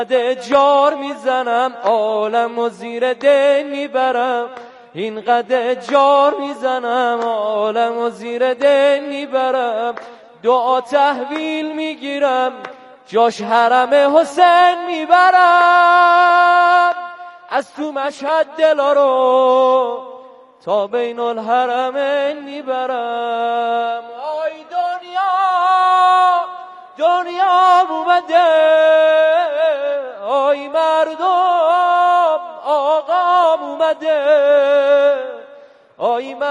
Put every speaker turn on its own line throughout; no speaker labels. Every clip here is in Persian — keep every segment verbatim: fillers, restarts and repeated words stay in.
جار میزنم عالم و زیر دل میبرم، این قد جار میزنم عالم و زیر دل میبرم، دعا تحویل میگیرم جاش حرم حسین میبرم، از تو مشهد دلا رو تا بین الحرمین میبرم. آی دنیا دنیا اومده، آی مردم آقا اومده، آی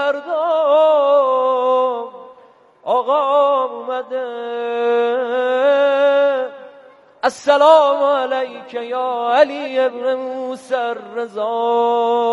مردم آقا اومده. السلام علیک یا علی ابن موسی الرضا.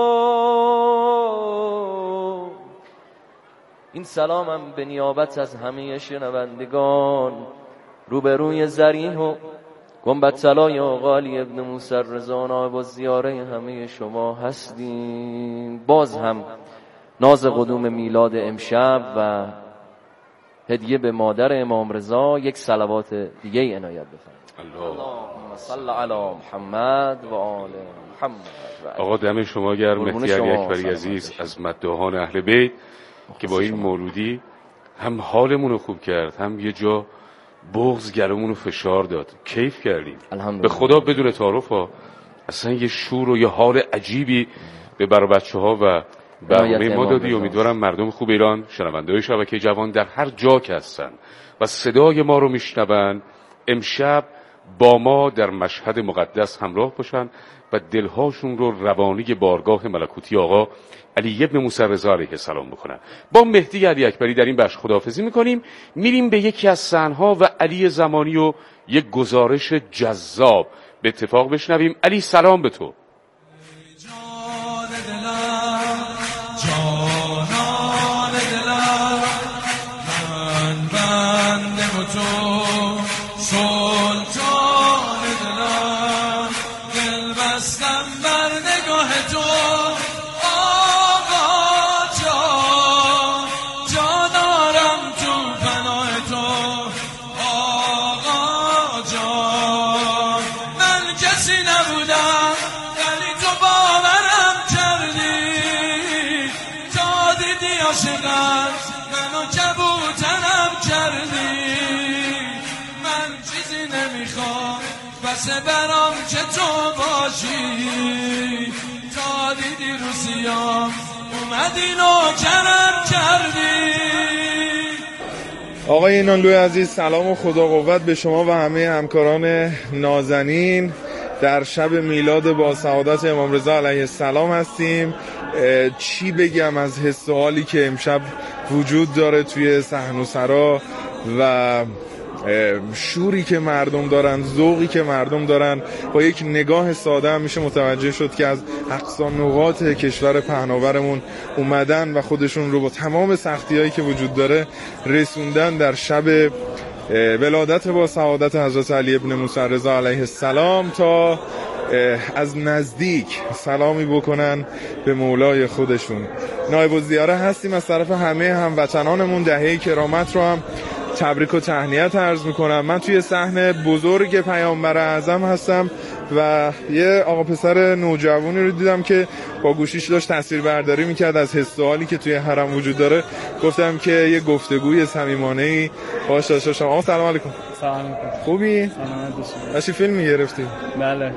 این سلامم به نیابت از همه شنوندگان روبروی زرین و گنبد طلای آقا علی ابن موسی الرضا نایب الزیاره همه شما هستیم. باز هم ناز قدوم میلاد امشب و هدیه به مادر امام رضا یک صلوات دیگه عنایت بفرمایید. اللهم صل علی محمد و آل محمد.
آقا دم شما گرم. مهدی علی اکبری عزیز از مداحان اهل بیت که با این مولودی هم حالمون رو خوب کرد، هم یه جا بغض گلومون رو فشار داد. کیف کردیم به خدا بدون تعارف ها. اصلا یه شور و یه حال عجیبی به بر بچه ها و برنامه ما دادی. امیدوارم مردم خوب ایران، شنونده های شبکه جوان در هر جا که هستن و صدای ما رو میشنون، امشب با ما در مشهد مقدس همراه باشن و دلهاشون رو روانی بارگاه ملکوتی آقا علی ابن موسی الرضا علیه السلام بکنن. با مهدی علی اکبری در این بخش خداحافظی میکنیم، میریم به یکی از صحنه‌ها و علی زمانی و یک گزارش جذاب به اتفاق بشنویم. علی سلام به تو.
منو کبوترم کردی، من چیزی نمیخوام بس برام که تو باشی، تا دیدی رو سیام اومدی نوکرم کردی.
آقای اینانلوی عزیز، سلام و خدا قوت به شما و همه همکاران نازنین. در شب میلاد با سعادت امام رضا علیه السلام هستیم. چی بگم از حس و حالی که امشب وجود داره توی صحن و سرا و شوری که مردم دارن، ذوقی که مردم دارن. با یک نگاه ساده هم میشه متوجه شد که از اقصا نقاط کشور پهناورمون اومدن و خودشون رو با تمام سختی‌هایی که وجود داره رسوندن در شب ولادت با سعادت حضرت علی ابن موسی الرضا علیه السلام تا از نزدیک سلامی بکنن به مولای خودشون. نایب الزیاره هستیم از طرف همه هموطنانمون. دهه کرامت رو هم تبریک و تهنیت عرض میکنم. من توی صحن بزرگ پیامبر اعظم هستم و یه آقا پسر نوجوانی رو دیدم که با گوشیش داشت تصویر برداری میکرد از حس و حالی که توی حرم وجود داره. گفتم که یه گفتگوی صمیمانه‌ای باهاش داشته باشم. آقا سلام علیکم.
سلام علیکم.
خوبی؟
سلام دوست.
داشتی فیلم میگرفتی؟
بله.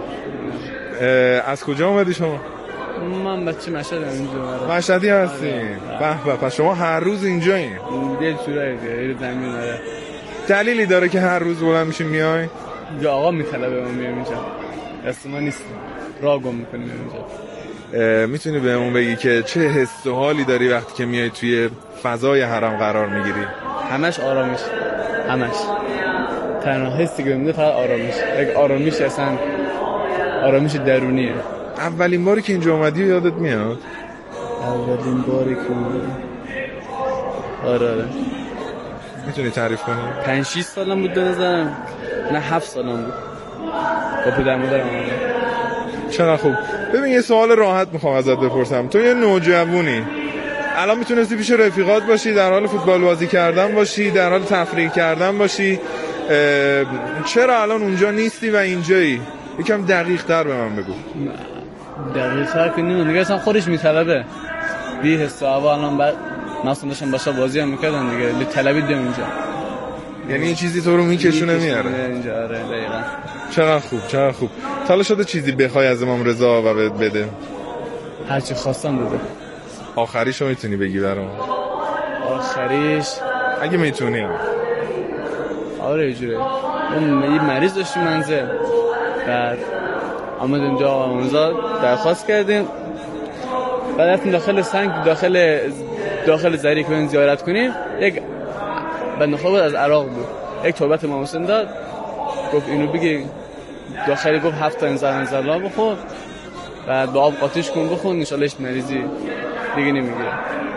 از کجا اومدی شما؟
من بچه مشهدم اینجا.
مشهدی هستی؟ به به. پس شما هر روز اینجایین؟
دل چورایی دیگه زمین داره.
دلیلی داره که هر روز بلند میشین میای؟
یا آقا میطلبه ما میام اینجا. دست ما نیست. راه گم میکنیم اینجا.
میتونی بهمون بگی که چه حس و حالی داری وقتی که میای توی فضای حرم قرار میگیری؟
همش آرامش. همش. تنها حسی که میده فقط آرامش. یک آرامش اصلا آرامش درونیه.
اولین باری که اینجا اومدی یادت میاد؟
اولین باری که اومدی آره آره
میتونی تعریف کنی؟
پنج شیش سالم بود بنظرم، نه هفت سالم بود. با پدر مادرم اومدم.
چقدر خوب. ببین یه سوال راحت میخوام ازت بپرسم. تو یه نوجوانی، الان میتونستی پیش رفیقات باشی، در حال فوتبال بازی کردن باشی، در حال تفریح کردن باشی، چرا الان اونجا نیستی و اینجایی؟ یکم دقیق تر به من بگو.
دقیق تر که نمیدونم دیگه، اصلا خودش میطلبه بی حس و هوا. الان بعد مثلا داشتم باشه بازی هم میکردن دیگه، لی طلبی دیم اینجا،
یعنی این چیزی تو رو میکشونه میاره
اینجا. آره دقیقاً.
چقدر خوب چقدر خوب. تا شده چیزی بخوای از امام رضا و بهت بده؟
هر چی خواستم بده.
آخریشو میتونی بگی برام؟
آخریش
اگه میتونی.
آره اینجوری، اون یه مریض داشتیم منزل، بعد آمدیم جا آموزا درخواست کردیم، بعد رفتیم داخل سنگ داخل داخل زری که زیارت کنیم. یک بنده خدا بود از عراق بود، یک تربت امام حسین داد، گفت اینو بگی داخلی، گفت هفت تا انزل انزل بخور، بعد با آب قاطیش کن بخون، ان شاء الله هیچ مریضی دیگه نمیگیره.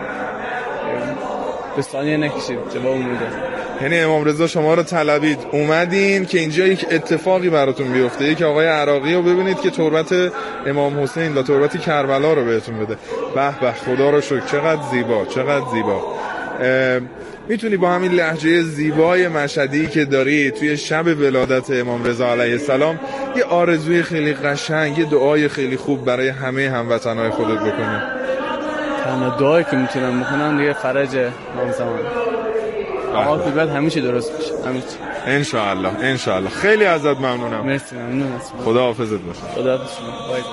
به ثانیه نکشید جواب میده.
یعنی امام رضا شما رو طلبید، اومدین که اینجا یک اتفاقی براتون بیفته، یک آقای عراقی رو ببینید که تربت امام حسین و تربت کربلا رو بهتون بده. به به، خدا رو شکر، چقدر زیبا چقدر زیبا. میتونی با همین لهجه زیبای مشهدی که داری توی شب ولادت امام رضا علیه السلام یه آرزوی خیلی قشنگ، یه دعای خیلی خوب برای همه هموطنای خودت بکنی؟
تنها دعایی که میتونم بکنم دیگه فرج امام زمان. آقا که بعد همه چی درست میشه، همه چی
ان شاء الله ان شاء الله. خیلی ازت ممنونم.
مرسی، ممنون هستم.
خدا حافظت باشه.
خدا حافظ شما. بای.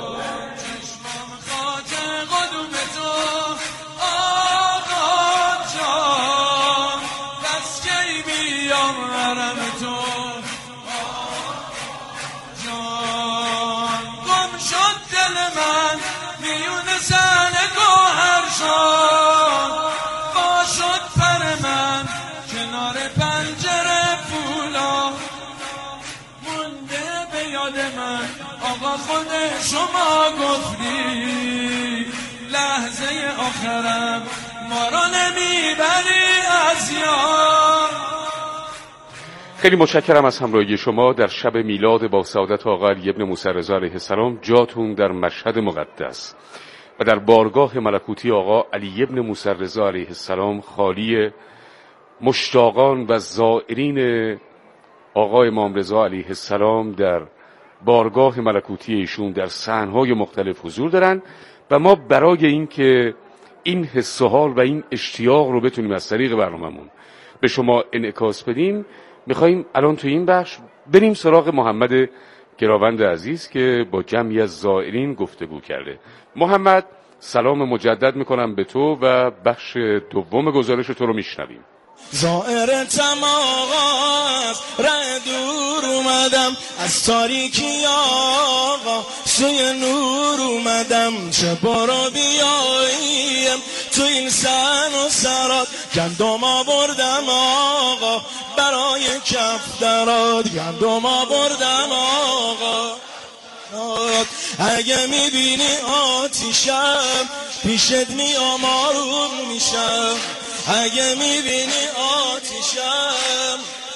آقا خود شما گفتی لحظه آخرم ما را نمیبری از یاد.
خیلی متشکرم از همراهی شما در شب میلاد با سعادت آقا علی بن موسی رضا علیه السلام. جاتون در مشهد مقدس و در بارگاه ملکوتی آقا علی بن موسی رضا علیه السلام خالی مشتاقان و زائرین آقا امام رضا علیه السلام در بارگاه ملکوتی ایشون در صحنه‌های مختلف حضور دارن و ما برای این که این حس و حال و این اشتیاق رو بتونیم از طریق برنامه‌مون به شما انعکاس بدیم، میخواییم الان تو این بخش بریم سراغ محمد گراوند عزیز که با جمعی از زائرین گفتگو کرده. محمد، سلام مجدد میکنم به تو و بخش دوم گزارش تو رو میشنویم.
زائرتم آقا، از ره دور اومدم، از تاریکی آقا سوی نور اومدم. چه بارا بیاییم تو این سن و سرات، گندم آوردم آقا برای کف درات، گندم آوردم آقا. اگه میبینی آتیشم پیشت میام آروم میشم، اگه میبینی آتیشم.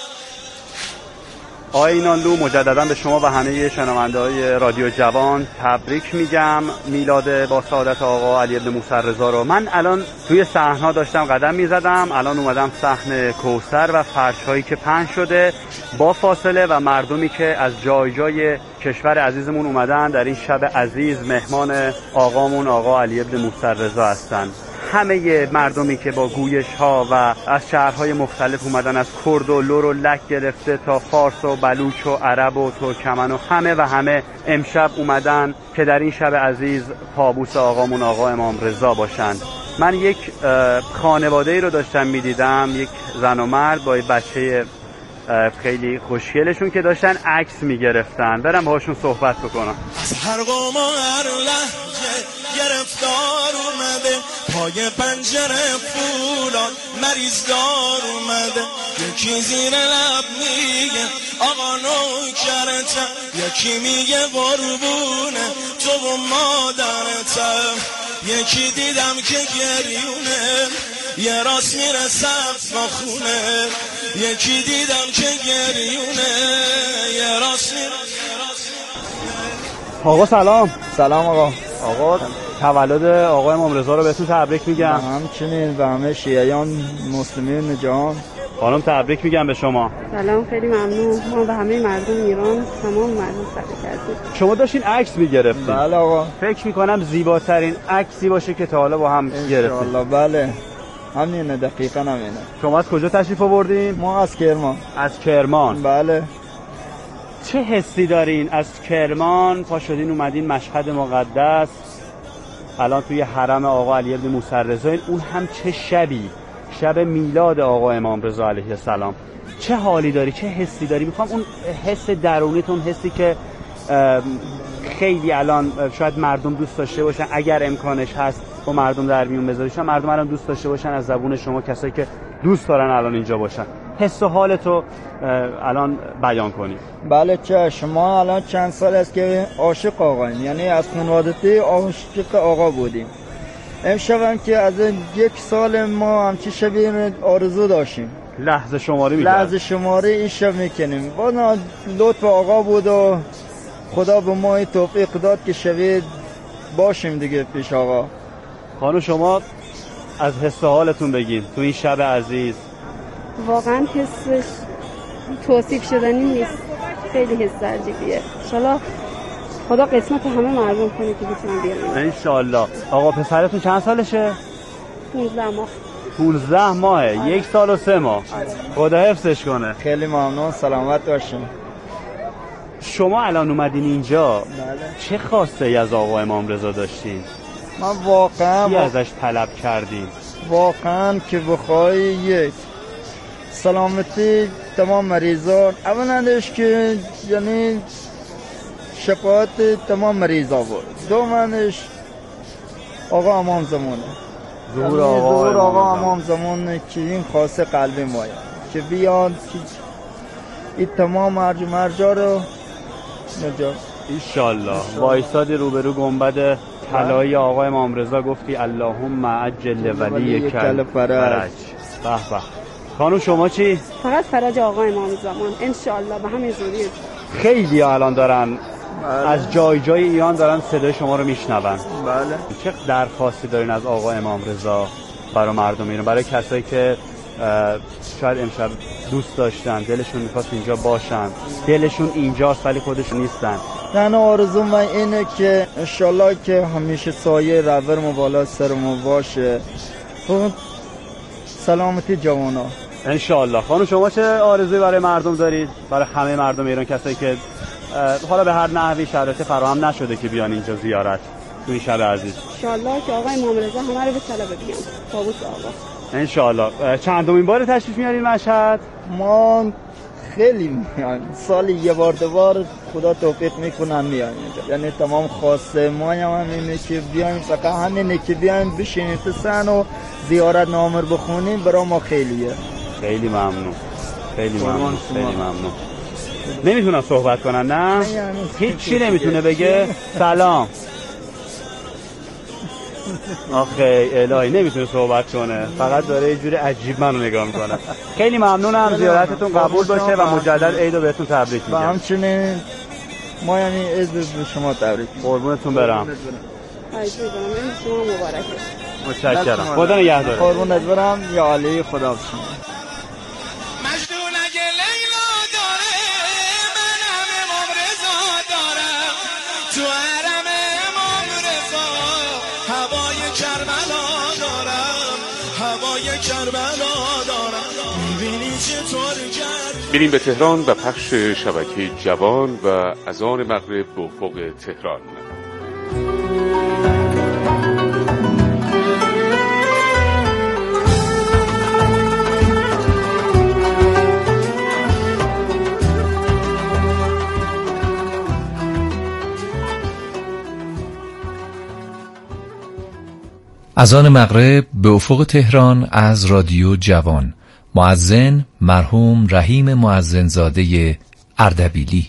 آقای اینانلو، مجددا به شما و همه شنونده‌های رادیو جوان تبریک میگم میلاد با سعادت آقا علی بن موسی رضا رو. من الان توی صحنه‌ها داشتم قدم میزدم، الان اومدم صحن کوثر و فرش‌هایی که پهن شده با فاصله و مردمی که از جای جای کشور عزیزمون اومدن در این شب عزیز مهمان آقامون آقا علی بن موسی رضا هستن. همه مردمی که با گویش ها و از شهرهای مختلف اومدن، از کرد و لور و لک گرفته تا فارس و بلوچ و عرب و ترکمن و همه و همه امشب اومدن که در این شب عزیز پابوس آقامون آقا امام رضا باشند. من یک خانواده‌ای رو داشتم میدیدم، یک زن و مرد با یک بچه خیلی خوشگلشون که داشتن عکس میگرفتن. برم باهاشون صحبت بکنم.
از هر قوم و هر لحظه گرفتار اومده، پای پنجره فولاد مریض دار اومده. یکی زیر لب میگه آقا نوکرتم، یکی میگه قربونه تو و مادرتم. یکی دیدم که گریونه یه راست میره سبز با خونه، یکی دیدم که گریونه یه راست میره.
آقا سلام.
سلام آقا.
آقا تولد آقا امام رضا رو بهتون تبریک میگم.
همچنین و همه شیعیان مسلمین جهان.
خانم تبریک میگم به شما.
سلام، خیلی ممنون. ما به همه مردم ایران، تمام مردم تبریک کردیم.
شما داشتین عکس میگرفتین؟
بله آقا.
فکر میکنم زیباترین عکسی باشه که تا حالا با هم گرفتیم.
ان بله. همینه، دقیقاً همینه.
شما از کجا تشریف آوردین؟
ما از کرمان.
از کرمان.
بله.
چه حسی دارین از کرمان پا شدین اومدین مشهد مقدس، الان توی حرم آقا علی بن موسی رضا، اون هم چه شبی، شب میلاد آقا امام رضا علیه السلام. چه حالی داری، چه حسی داری؟ میخوام اون حس درونیتون، حسی که خیلی الان شاید مردم دوست داشته باشن، اگر امکانش هست با مردم در میون بذاریشن، مردم الان دوست داشته باشن از زبون شما، کسایی که دوست دارن الان اینجا باشن، حس و حالتو الان بیان کنید.
بله چه، شما الان چند سال است که عاشق آقاییم، یعنی از خانوادگی عاشق آقا بودیم. امشب هم که از یک سال ما همچی شبیه آرزو داشتیم،
لحظه شماری میکنیم،
لحظه شماری این شب میکنیم. با لطف آقا بود و خدا به ما توفیق داد که شبیه باشیم دیگه پیش آقا.
خانم شما از حس و حالتون بگین تو این شب عزیز.
واقعا حسش توصیف شدنی نیست، خیلی حس عجیبیه. انشالله خدا قسمت همه مردم کنه که بتونن بیان.
انشالله. آقا پسرتون چند سالشه؟
پونزده ماه.
پونزده ماهه، یک سال و سه ماه. خدا حفظش کنه.
خیلی ممنون، سلامت باشین.
شما الان اومدین اینجا،
بله.
چه خواسته ای از آقا امام رضا داشتین؟
من واقعا
چی ازش طلب کردین؟
واقعا که بخوای یک سلامتی تمام مریضان، اولندش که یعنی شفاعت تمام مریضا بود، دومندش آقا امام زمانه،
ظهور آقا,
ظهور آقا امام زمانه که این خاصه قلبی مایه که بیاد که این تمام مرج مرجا رو نجات.
ایشالله. وایسادی روبرو گنبد طلایی آقا امام رضا، گفتی اللهم عجل ولی کل فرج. به به. خانم شما چی؟
فقط فرج آقا امام زمان انشالله به همین زودی.
خیلی الان دارن بله. از جای جای ایران دارن صدای شما رو میشنون.
بله.
چه درخواستی دارین از آقا امام رضا برای مردم ایران، برای کسایی که شاید امشب دوست داشتن، دلشون میخواست اینجا باشن، دلشون اینجاست ولی خودشون نیستن؟
تنها آرزوم من اینه که انشالله که همیشه سایه رهبر بالا سر ما باشه، سلامتی جوانا
انشالله. خانم شما چه آرزویی برای مردم دارید، برای همه مردم ایران، کسایی که حالا به هر نحوی شرایط فراهم نشده که بیان اینجا زیارت تو این شب عزیز؟
انشالله که آقا امام رضا همه رو به طلب بیان. تابوت آقا
انشالله. چندمین بار تشریف میارین مشهد؟
ما خیلی میان، سالی یه بار دو بار خدا توفیق میکنن میان اینجا، یعنی تمام خواسته ما هم همینه که بیایم، فقط همینه که بیایم بشینیم تو سن و زیارت نامر بخونیم، برای ما خیلیه.
خیلی ممنون، خیلی ممنون، خیلی ممنون. نمیتونم صحبت کنن نه؟ هیچی نمیتونه بگه؟ سلام. آخه الهی نمیتونه صحبت کنه، فقط داره یه جوری عجیب منو نگاه میکنه. خیلی ممنونم، زیارتتون قبول باشه و مجدد عیدو بهتون تبریک میگم.
و همچنین ما یعنی عید به شما تبریک میگم.
قربونتون برم.
عزیزم شما مبارکه.
متشکرم. خدا نگهدار.
قربونت برم یا علی خدا باشین.
میریم به تهران و پخش شبکه جوان و اذان مغرب به افق تهران.
اذان مغرب به افق تهران از رادیو جوان. مؤذن مرحوم رحیم مؤذنزاده اردبیلی.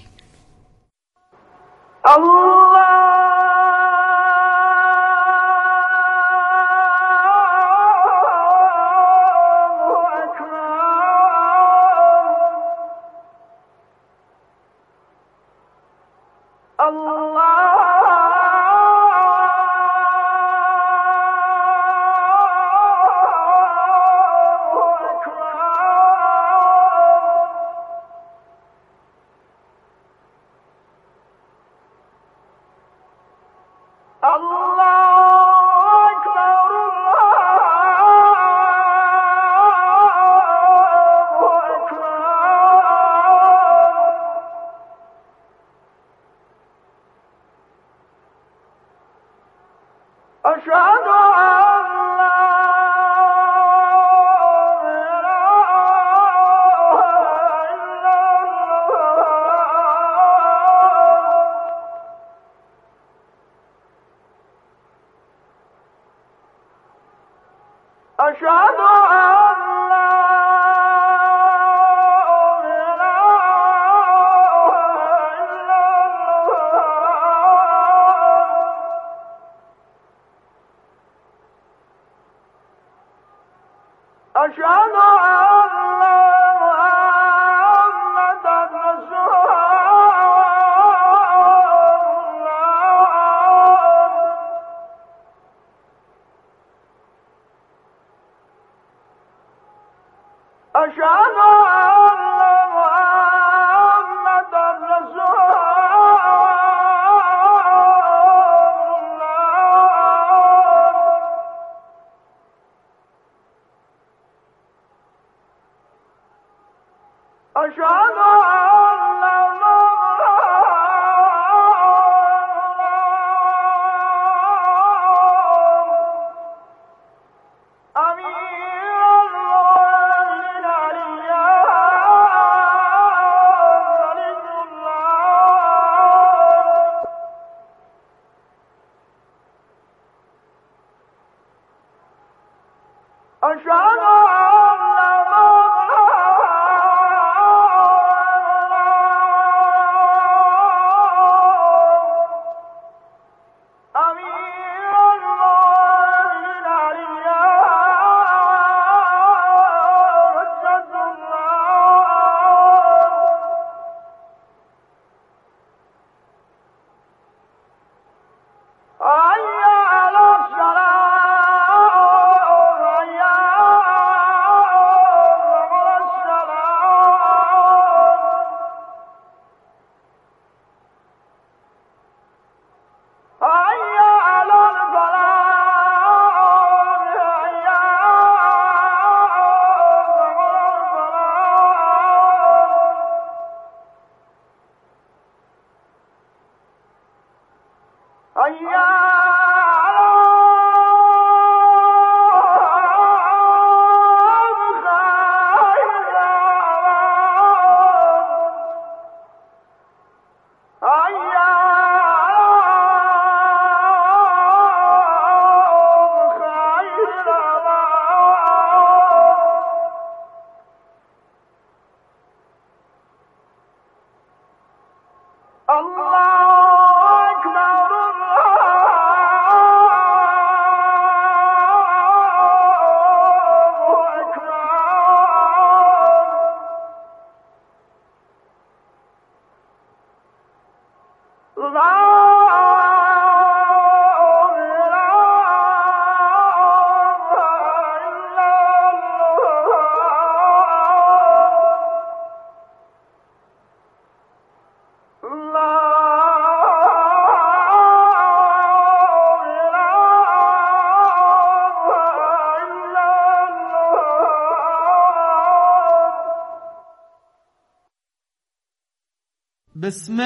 بسم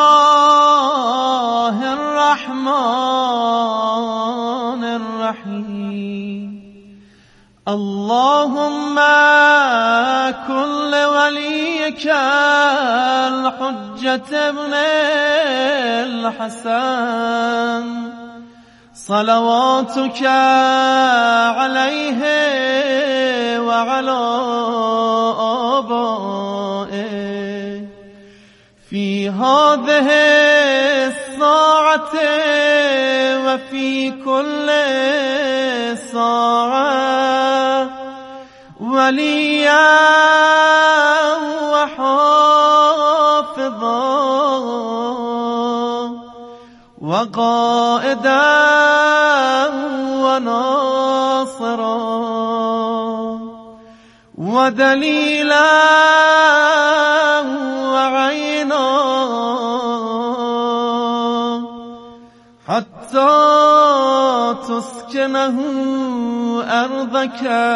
الله الرحمن الرحيم اللهم كن لوليك الحجة ابن الحسن صلواتك عليه وعلى آبائه في هذه الساعة وفي كل ساعة وليا وحافظا وقائدا وناصرا ودليلا وعينا حتی تسکنه ارضك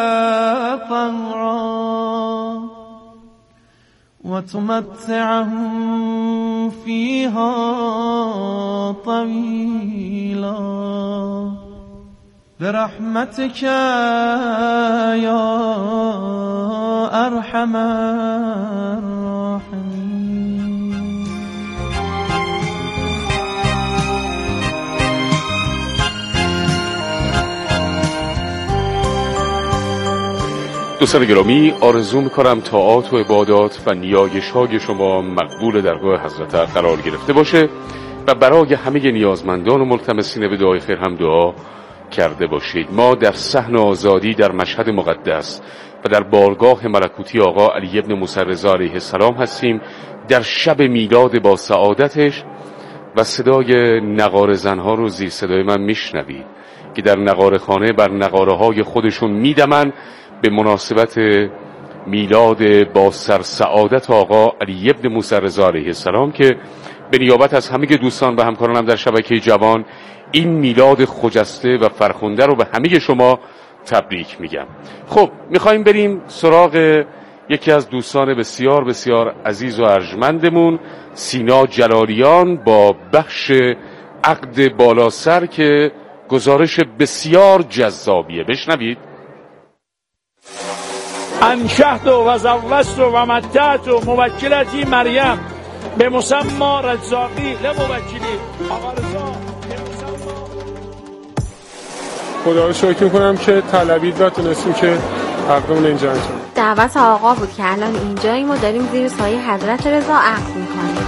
طهرا و تمتعه فيها طويلا برحمتك يا ارحم الراحمين.
دوستان گرامی، آرزو میکنم طاعات و عبادات و نیایش های شما مقبول درگاه حضرت قرار گرفته باشه و برای همه نیازمندان و ملتمسین به دعای خیر هم دعا کرده باشید. ما در صحن آزادی در مشهد مقدس و در بارگاه ملکوتی آقا علی ابن موسی رضا علیه السلام هستیم در شب میلاد با سعادتش و صدای نغاره زنها رو زیر صدای من میشنوید که در نغاره خانه بر نغاره های خودشون میدمن به مناسبت میلاد با سر سعادت آقا علی ابن موسی رضا علیه السلام که به نیابت از همه دوستان و همکارانم در شبکه جوان این میلاد خجسته و فرخنده رو به همه شما تبریک میگم. خب میخوایم بریم سراغ یکی از دوستان بسیار بسیار عزیز و ارجمندمون، سینا جلالیان، با بخش عقد بالا سر که گزارش بسیار جذابیه. بشنوید.
انشهت و زوجت و متعت و موکلتی مریم به مسمى رزاقی لموکلی آقا رضا.
خدا رو شکر میکنم که طلبید و تونستیم که عقدمون اینجا انجام.
دعوت آقا بود که الان اینجاییم و داریم زیر سایه حضرت رضا عقد میکنیم.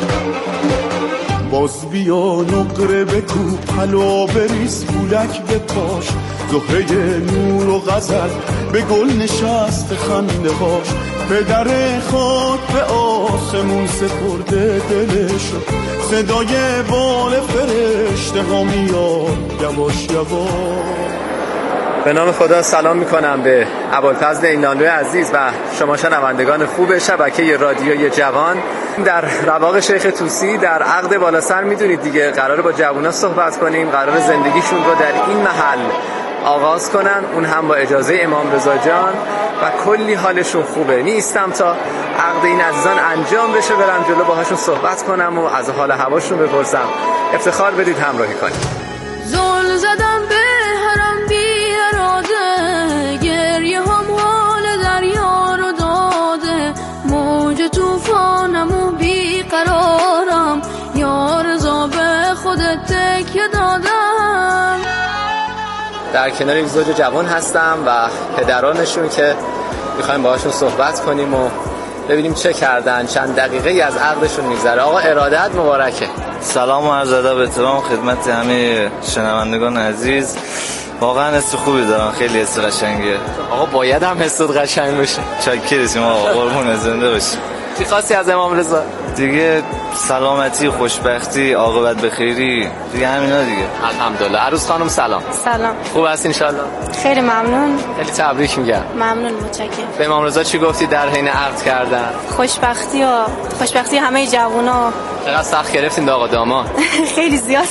باز بیا نقره بکوب حلا بریز پولک به پاش، زهره نور و غزل به گل نشست خنده هاش، پدر خاک به آسمون سپرده دلشو، صدای بال فرشته ها میاد یواش یواش.
به نام خدا سلام میکنم به ابوالفضل اینانلوی عزیز و شما شنوندگان خوب شبکه رادیوی جوان. در رواق شیخ طوسی در عقد بالا سر میدونید دیگه قراره با جوونا صحبت کنیم، قراره زندگیشون رو در این محل آغاز کنن، اون هم با اجازه امام رضا جان و کلی حالشون خوبه. نیستم تا عقد این عزیزان انجام بشه برم جلو باهاشون صحبت کنم و از حال هواشون بپرسم. افتخار بدید همراهی کنید.
زل زدم به حرم بی اراده، گریه هم حال دریا رو داده، موج توفانم و بی قرارم، یا رضا به خودت تکیه دادم.
در کنار یک زوج جوان هستم و پدرانشون که میخوایم باهاشون صحبت کنیم و ببینیم چه کردن، چند دقیقه از عقدشون میگذره. آقا ارادت مبارکه.
سلام و عرض ادب و احترام خدمت همه شنوندگان عزیز. واقعا حس خوبی دارم، خیلی حس قشنگیه.
آقا باید هم حست قشنگ باشه.
چاکریم آقا، قربون زنده باشی.
چی خواستی از امام رضا؟
دیگه سلامتی، خوشبختی، عاقبت بخیری، دیگه همینا دیگه.
الحمدلله. عروس خانم سلام.
سلام.
خوب هستی ان شاء الله؟
خیلی ممنون.
خیلی تبریک میگم.
ممنون، متشکرم.
به امام رضا چی گفتی در حین عقد کردن؟
خوشبختی و خوشبختی همه جوونا.
چقدر سخت گرفتین آقا داماد؟
خیلی زیاد.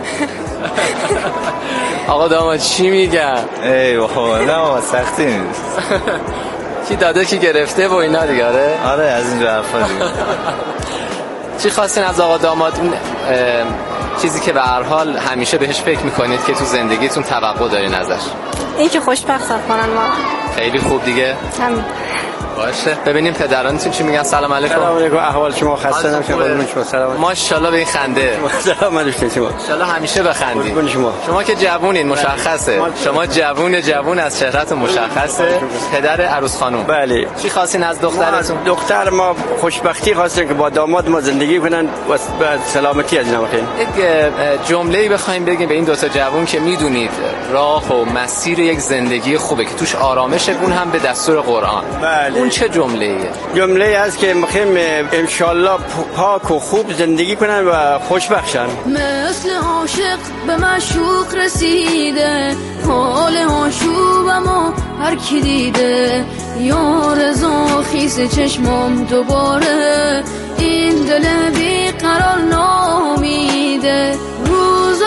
آقا داماد چی میگن؟
ای بابا نه بابا سختی نیست.
کی داده کی گرفته و اینا دیگه. آره
آره از اینجا حرفا دیگه.
چی خواستین از آقا داماد؟ اون چیزی که به هر حال همیشه بهش فکر میکنید که تو زندگیتون توقع دارین ازش؟
این که خوشبخت کنن ما.
خیلی خوب دیگه.
همین.
باشه ببینیم پدرانتون چی میگن. سلام علیکم.
سلام علیکم. احوال شما؟ خسته نباشید. قربون شما. سلام.
ماشاءالله به این خنده.
سلام علیکم شما.
ان شاء الله همیشه بخندید.
قربون شما.
شما که جوونین مشخصه. شما جوون جوون از چهرهتون مشخصه. پدر عروس خانم.
بله.
چی خواستین از دخترتون؟
دختر ما خوشبختی خواستیم که با داماد ما زندگی کنن و سلامتی از اینا بخوایم.
یک جمله‌ای بخوایم بگیم به این دو تا جوون که میدونید راه و مسیر یک زندگی خوبه که توش آرامشه، اون هم به دستور قرآن.
بله.
اون چه جمله‌ایه؟
جمله است که میخوایم ان شاء الله پاک و خوب زندگی کنن و خوشبخت شن.
مثل عاشق به معشوق رسیده، حال عاشوبمو هر کی دیده، یا رضا خیس چشمم دوباره، این دل بی قرار نامیده، روزای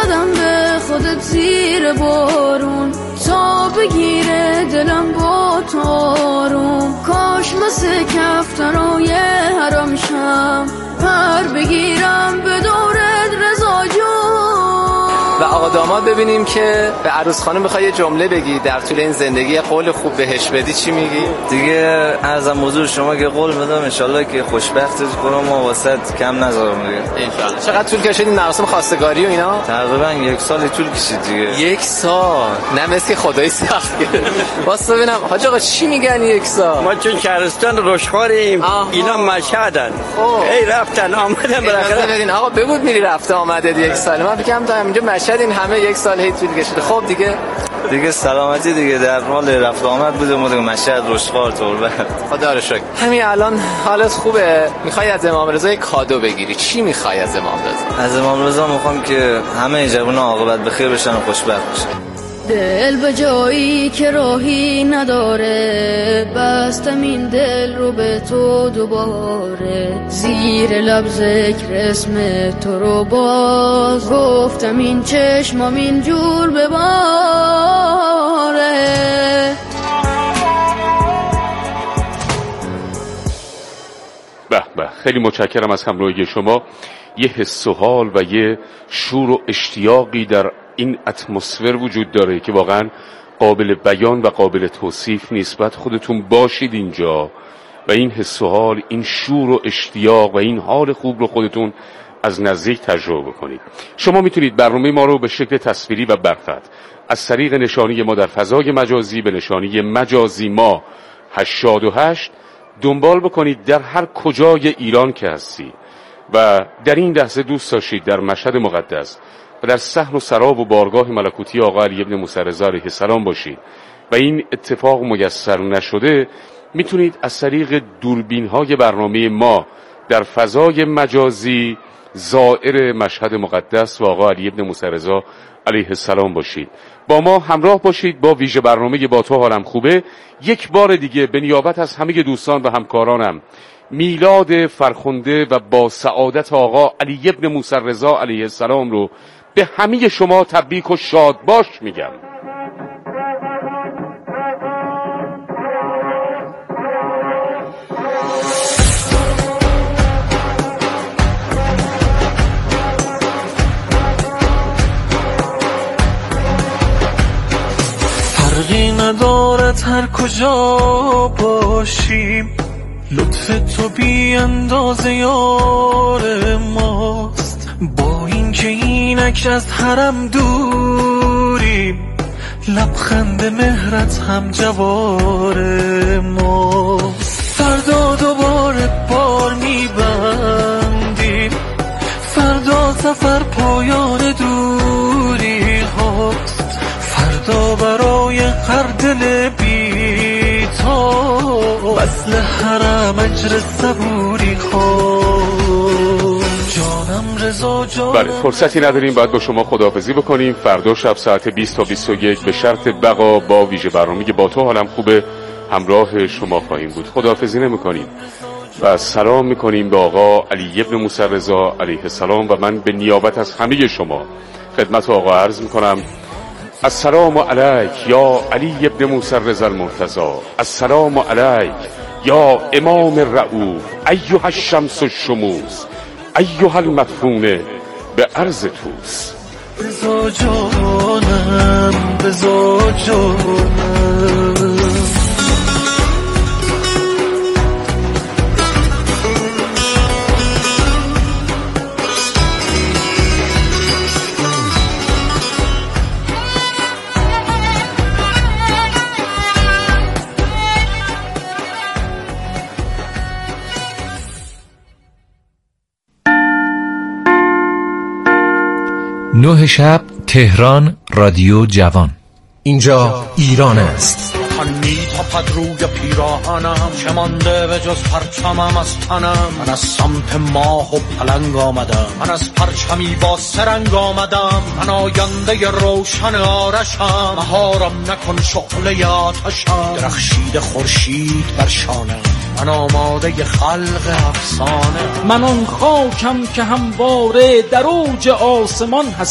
زدم به خودت زیر بارون تا بگیره دلم با تارون. کاش مثل کفترهای حرام شم پر بگیرم به دورت رضا جون.
و آقا داماد ببینیم که به عروس خانم میخوای یه جمله بگی در طول این زندگی، قول خوب بهش بدی، چی میگی؟
دیگه ازم حضور شما که قول میدم انشالله که خوشبختت کنم و واسط کم نذارم دیگه
انشالله. چقدر طول کشید این مراسم خواستگاری و اینا؟
تقریبا یک سال طول کشید دیگه.
یک سال؟ نه مثل خدای سخت گرفت. واسه ببینم حاج آقا چی میگن یک سال؟
ما چون شهرستان رشخاریم، اینا مشهدن. ای رفتن آمدن بالاخره.
ببین آقا ببود میری رفته آمده یک سال. من فکرم تا اینجا مشهد این همه یک سال هی طول کشیده. خب دیگه
دیگه سلامتی دیگه در حال رفت آمد بودیم و دیگه مشهد رشخار تربت.
خدا رو شکر. همین الان حالت خوبه؟ میخوای از امام رضا کادو بگیری، چی میخوای از امام رضا؟
از امام رضا میخوام که همه جوونا عاقبت بخیر بشن و خوشبخت بشن.
دل به جایی که راهی نداره بستم این دل رو به تو دوباره. زیر لب ذکر اسم تو رو باز گفتم این چشمم این جور بباره.
به به خیلی متشکرم از همراهی شما. یه حس و حال و یه شور و اشتیاقی در این اتمسفر وجود داره که واقعا قابل بیان و قابل توصیف نیست. باید خودتون باشید اینجا و این حس و حال، این شور و اشتیاق و این حال خوب رو خودتون از نزدیک تجربه کنید. شما میتونید برنامه ما رو به شکل تصویری و برخط از طریق نشانی ما در فضای مجازی به نشانی مجازی ما هشتاد و هشت دنبال بکنید در هر کجای ایران که هستی و در این لحظه دوست داشتید در مشهد مقدس و در صحن و سراب و بارگاه ملکوتی آقا علی ابن موسی رضا علیه السلام باشید و این اتفاق میسر نشده، میتونید از طریق دوربین های برنامه ما در فضای مجازی زائر مشهد مقدس و آقا علی ابن موسی رضا علیه السلام باشید. با ما همراه باشید با ویژه برنامه با تو حالم خوبه. یک بار دیگه به نیابت از همه دوستان و همکارانم میلاد فرخنده و با سعادت آقا علی ابن موسی رضا علیه السلام رو به همه شما تبریک و شاد باش میگم.
فرقی ندارد هر کجا باشیم، لطف تو بی اندازه یار ماست. با اینکه اینک از حرم دوریم، لبخند مهرت هم جوار ماست. فردا دوباره بار میبندیم، فردا سفر پایان دوری هاست. فردا برای هر دل بی تو وصل حرم اجر صبوری خواست. جانم رضا جانم.
بله فرصتی نداریم، باید با شما خداحافظی بکنیم. فردا شب ساعت بیست تا بیست و یک به شرط بقا با ویژه برنامه با تو حالم خوبه همراه شما خواهیم بود. خداحافظی نمی‌کنیم و سلام می‌کنیم به آقا علی ابن موسی رضا علیه السلام و من به نیابت از همه شما خدمت آقا عرض می‌کنم السلام علیک یا علی ابن موسی رضا المرتضی، السلام علیک یا امام رؤوف، ایها الشمس الشموس، ایها المدفون به عرض توس.
بزا جانم بزا جانم.
نه شب تهران رادیو جوان. اینجا ایران است.
من میتپد روی پیراهنم، چه مانده به جز پرچمم از تنم. من از سمت ماه و پلنگ آمدم، من از پرچمی با سرنگ آمدم. من آینده روشن آرشم، مهارم نکن شعله آتشم. درخشید خورشید بر شانم، من آماده خلق افسانه. من آن خاکم که همواره در اوج آسمان هست.